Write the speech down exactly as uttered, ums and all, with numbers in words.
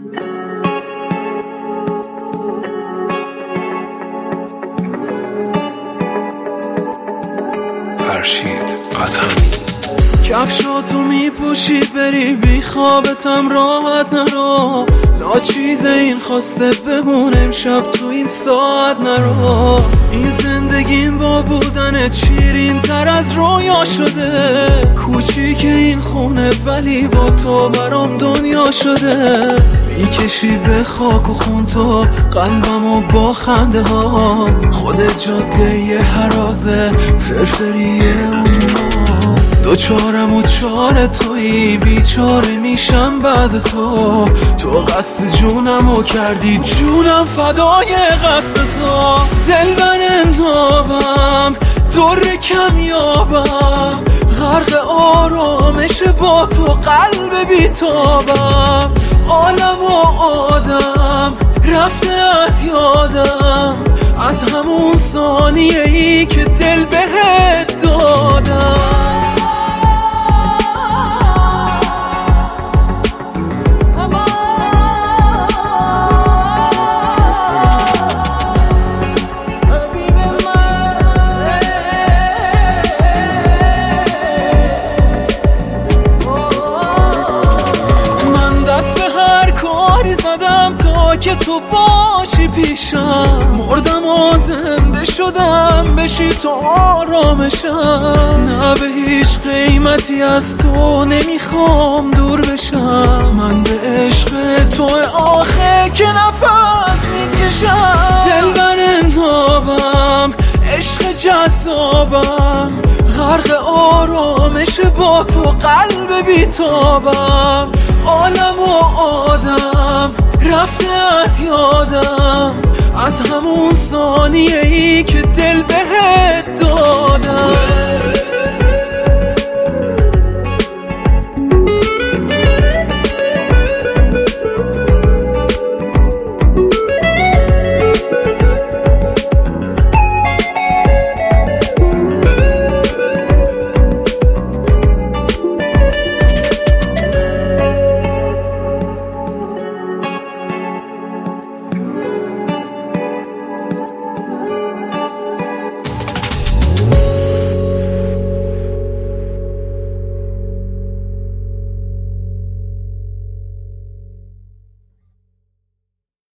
فرشید قدمی کفشاتو میپوشی بری بی خوابتم راحت نرو، لا چیز این خواسته بمون امشب تو این ساعت نرو. این زندگیم با بودنت شیرین تر از رویا شده، کوچیک این خونه ولی با تو برام دنیا شده. میکشی به خاک و خون تو قلبمو با خنده ها، خودت جاده یه هرازه فرفریه اونو. دوچارم و چار تویی بیچاره میشم بعد تو، تو قصد جونمو کردی جونم فدای قصد تو. دل من انتابم در کمیابم، غرق آرامش با تو قلب بیتابم. عالم و آدم رفته از یادم، از همون ثانیه ای که دل بهت دادم. که تو باشی پیشم، مردم و زنده شدم بشی تو آرامشم. نه به هیچ قیمتی از تو نمیخوام دور بشم، من به عشق تو آخه که نفس میکشم. دل من انتابم عشق جذابم، غرق آرامش با تو قلب بیتابم. عالم و آدم رفته از یادم، از همون ثانیه ای که دل بهت دادم.